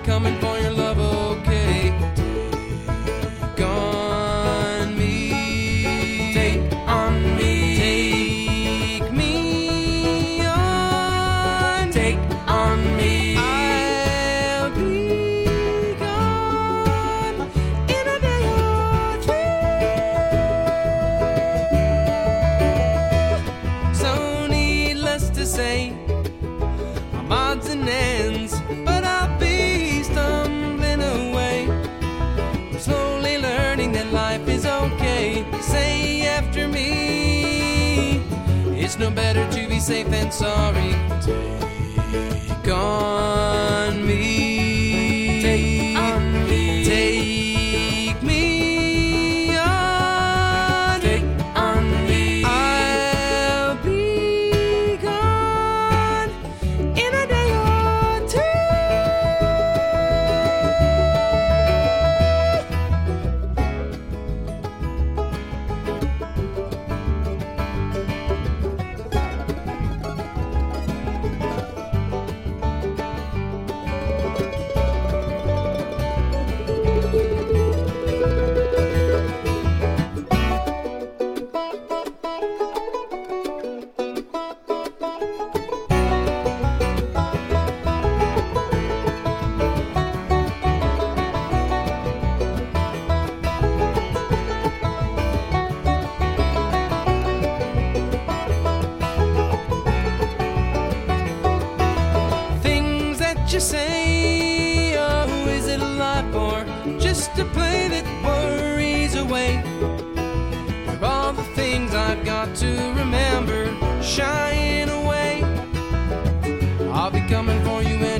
coming for your love, okay? Take on me. Take on me. Take me on. Take on me. I'll be gone in a day or two. So needless to say, I'm odds and ends, but I'll be stumbling away. I'm slowly learning that life is okay. Say after me, it's no better to be safe than sorry. Take on me. Take on me. Take me on. Take on me. I'll be gone in a day or two. Things that you say, oh, is it a life or just a play that worries away? They're all the things I've got to remember, shying away. I'll be coming for you